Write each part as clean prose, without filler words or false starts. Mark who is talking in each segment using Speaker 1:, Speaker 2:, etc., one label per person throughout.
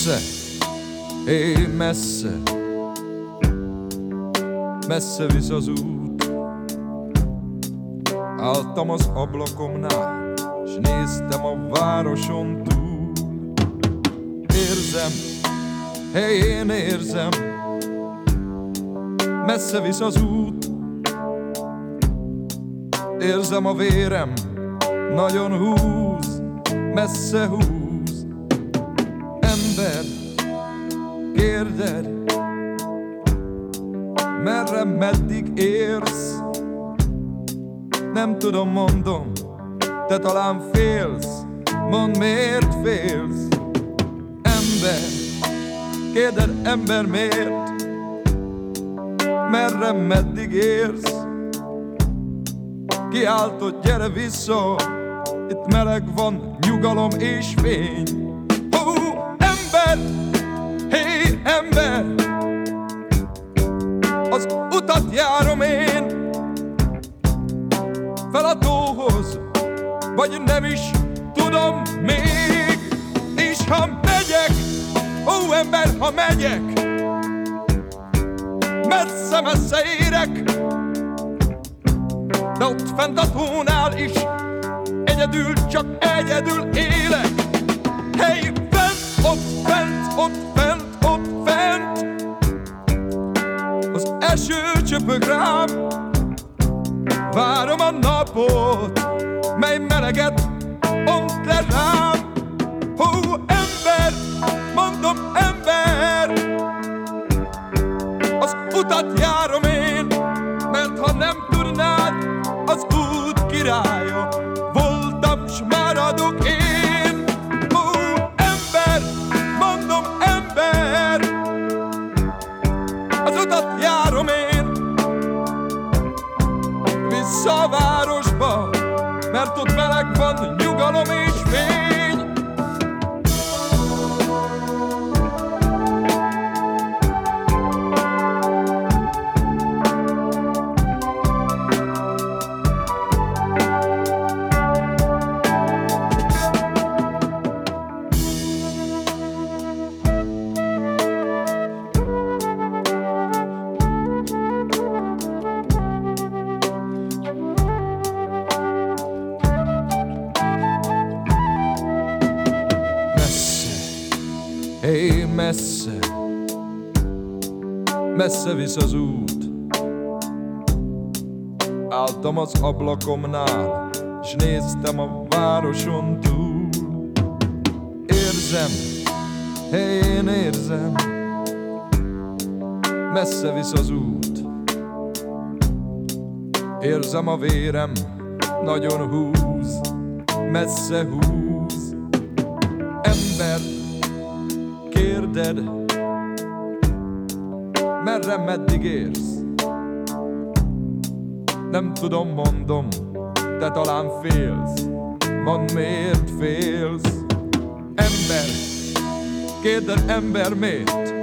Speaker 1: Messze, éj messze, messze visz az út. Álltam az ablakomnál, s néztem a városon túl. Érzem, én érzem, messze visz az út. Érzem a vérem, nagyon húz, messze húz. Ember, kérded, merre, meddig érsz? Nem tudom, mondom, te talán félsz. Mondd, miért félsz? Ember, kérded, ember, miért? Merre, meddig érsz? Kiáltott, gyere vissza, itt meleg van, nyugalom és fény. Ember, hé ember, az utat járom én, fel a tóhoz, vagy nem is tudom még. És ha megyek, ó ember, ha megyek, messze-messze érek, de ott fent a tónál is egyedül, csak egyedül élek. Hey, fent, ott fent, ott fent, ott fent, az eső csöpög rám. Várom a napot, mely meleget ont le rám. Ó, ember, mondom, ember, az utat járom én, mert ha nem tudnád, az út királya voltam, s maradok én. Ó, ember, mondom, ember, az utat járom én, vissza a városba, mert ott meleg van, nyugalom és fény. Hé, messze, messze visz az út. Álltam az ablakomnál, s néztem a városon túl. Érzem, hé, én érzem, messze visz az út. Érzem a vérem, nagyon húz, messze húz. Ember, kérded, merre, meddig érsz? Nem tudom, mondom, te talán félsz. Mondd, miért félsz? Ember, kérded, ember, miért?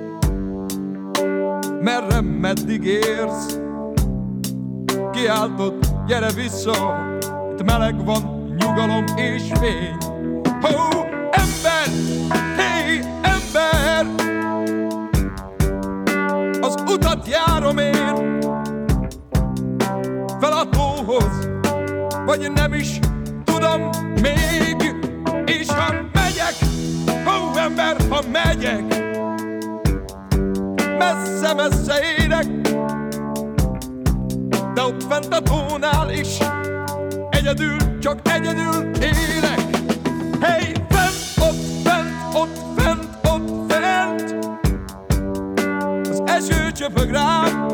Speaker 1: Merre, meddig érsz? Kiáltott, gyere vissza, itt meleg van, nyugalom és fény. Ó, ember, hé, ember, az utat járom én, fel a tóhoz, vagy nem is tudom még. És ha megyek, ó ember, ha megyek, messze-messze érek, de ott fent a tónál is egyedül, csak egyedül élek. Hey, fent, ott fent, ott fent, ott fent, az eső csöpög rám.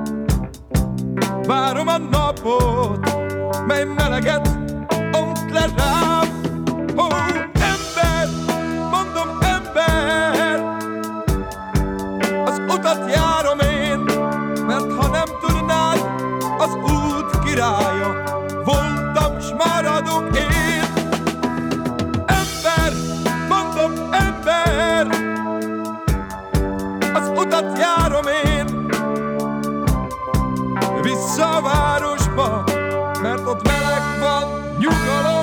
Speaker 1: Várom a napot, mely meleget ont le rám. Ó, ember, mondom, ember, az utat járom én, mert ha nem tudnád, az út királya voltam, s maradok én. Ember, mondom, ember, az utat járom én, vissza a városba, mert ott meleg van, nyugalom